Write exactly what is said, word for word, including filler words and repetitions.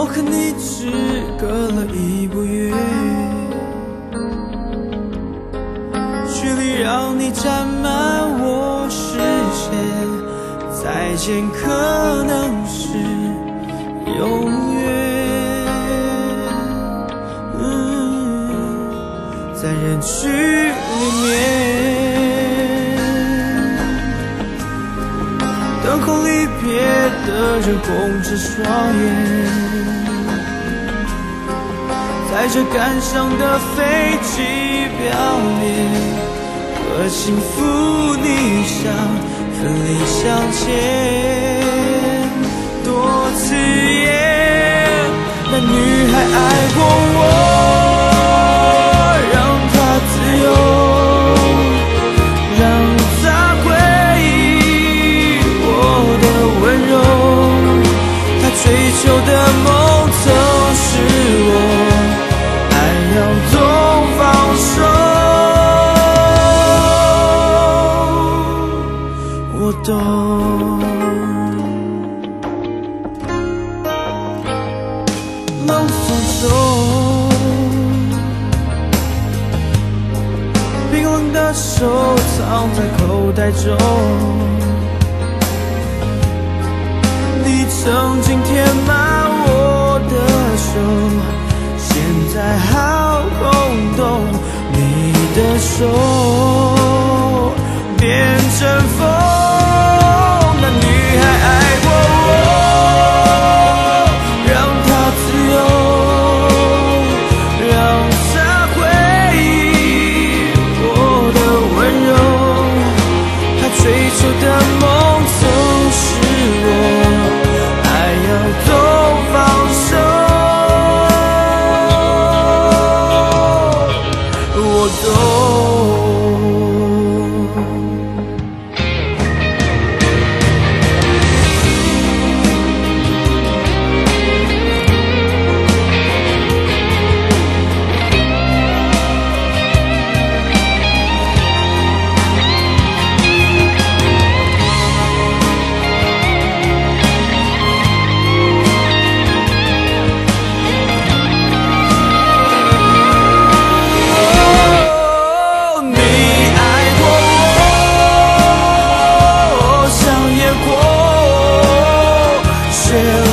和你只隔了一步月，距离让你占满我视线，再见可能是永远。嗯，在人群里面，等候离别的人红着双眼，在这感伤的飞机表面，和幸福逆向分离向前，多刺眼。那女孩爱过我，让她自由，让她回忆我的温柔。她追求的梦曾是我爱要懂放手，我懂。冷风中，冰冷的手藏在口袋中，你曾经填满我的手，现在好空洞，你的手变成风。那女孩爱过我，让她自由，让她回忆我的温柔。她追求的梦曾是我爱要懂放手，我懂。Yeah.